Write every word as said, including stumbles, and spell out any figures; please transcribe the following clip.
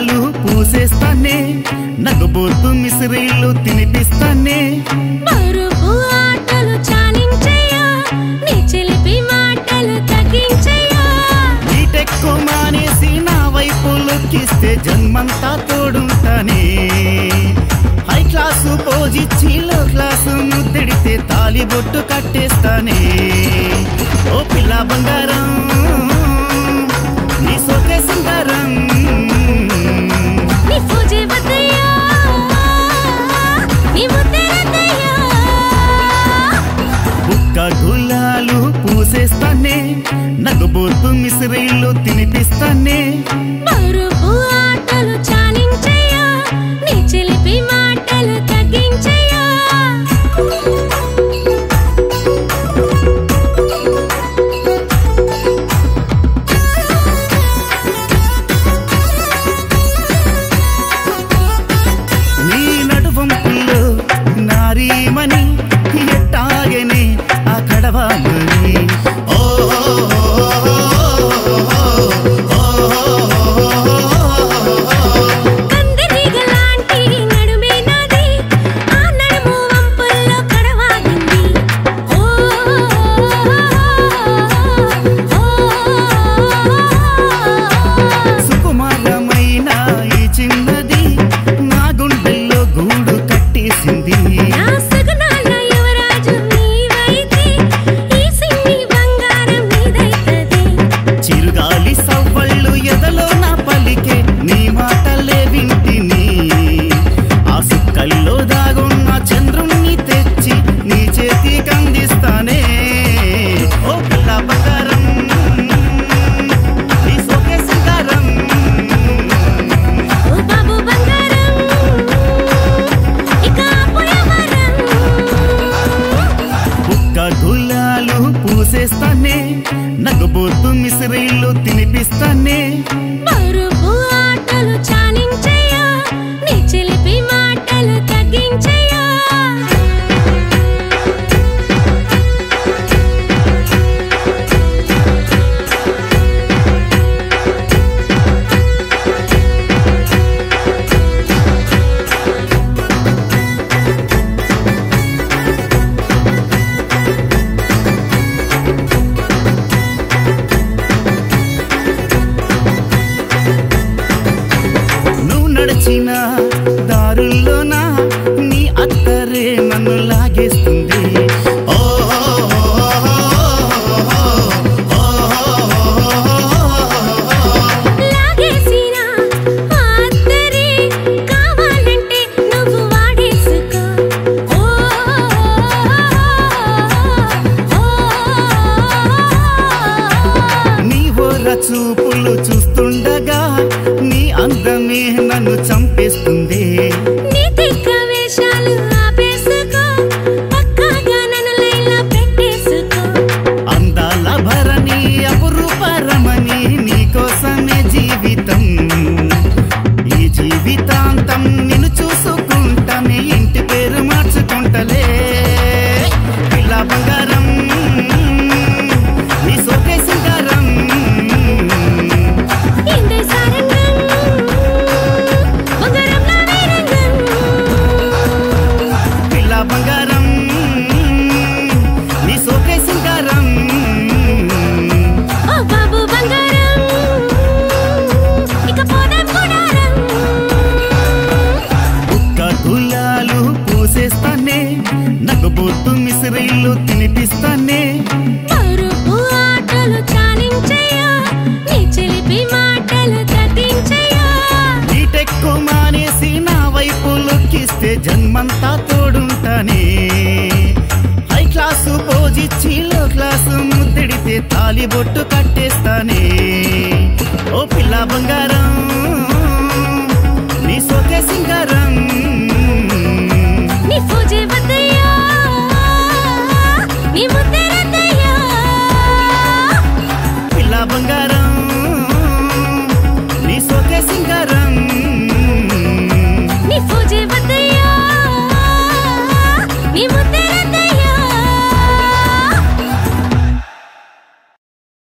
గులాలు పూసేస్తానే, నగబోతు మిసిరీలు తినిపిస్తానే. బరువు ఆటలు చాలించయ్యా, నీ చిలిపి మాటలు తగ్గించయ్యా. బీటెక్కు మానేసి నా వైపు లుక్కిస్తే జన్మంతా తోడుంటానే. హై క్లాసు పోజిచ్చి లో క్లాసు ముద్దడితే తాలి బొట్టు కట్టేస్తానే. ఓ పిల్ల బంగారం నీ సోకే సింగారం, నీ పూజే వద్దయ్యా, నీ ముద్దే రద్దయ్యా. బుక్క గులాలు పూసేస్తానే, నగబోతు మిసిరీలు తినిపిస్తానే. బరువు ఆటలు చాలించయ్యా, నీ చిలిపి మాటలు తగ్గించయ్యా. నీ నడువంపుల్లో నారీమణి ఎట్టాగని ఆ కడవామని. ఓ కందిరీగలాంటి నడుమే నాది, ఆ నడుము వంపుల్లో కడవాగింది. ఓ సుకుమారమైన ఈ చిన్నది నా గుండెల్లో గూడు కట్టేసింది. నా సగనాల యువరాజు నీవైతే, ఈ సిన్ని బంగారం నీదైతది. చిరుగాలి సవ్వళ్ళు ఎదలో నా పలికే నీ మాటలే వింటిని. ఆ సుక్కల్లో దాగున్న చంద్రుణ్ణి తెచ్చి నీ చేతికి అందిస్తానే. ఓ పిల్ల బంగారం నీ సోకే సింగారం, ఓ బాబు బంగారం ఇక పోయవరం. బుక్క గులాలు పూసేస్తానే, నగబోతు మిసిరీలు తినిపిస్తానే. బరువు ఆటలు చాలించయ్యా, నీ చిలిపి మాటలు తగ్గించయ్యా. నువ్వు నడిచిన దారుల్లోనా నీ అత్తరే నన్ను లాగేస్తుంది. ఓ లాగేసిన ఆ అత్తరే కావాలంటే నువ్వు వాడేసుకో. ఓ నీ ఓర చూపులు చూస్తుండగా నీ అందమే నన్ను చంపేస్తుంది. నీ తిక్క వేషాలు ఆపేసుకో, పక్కాగా నన్ను లైన్లో పెట్టేసుకో. అందాల భరణి అపురూప రమణి నీకోసమే జీవితం. ఈ జీవితాంతం నిన్ను చూసుకుంటానే, ఇంటి పేరు మార్చుకుంటలే. పిల్ల బంగారం నీ సోకే సింగారం, ఇందే సారంగం బంగారం నా వీరంగం. పిల్ల బంగారం నీ సోకే సింగారం. ఓ బాబు బంగారం ఇక పోదాం గుడారం. బుక్క గులాలు పూసేస్తానే, నగబోతు మిసిరీలు తినిపిస్తానే. బరువు ఆటలు చాలించయ్యా, నీ చిలిపి మాటలు తగ్గించయ్యా. బీటెక్కు మానేసి నా వైపు లుక్కిస్తే జన్మంతా తోడుంటానే. హై క్లాసు పోజిచ్చి లో క్లాసు ముద్దడితే తాలి బొట్టు కట్టేస్తానే. ఓ పిల్ల బంగారం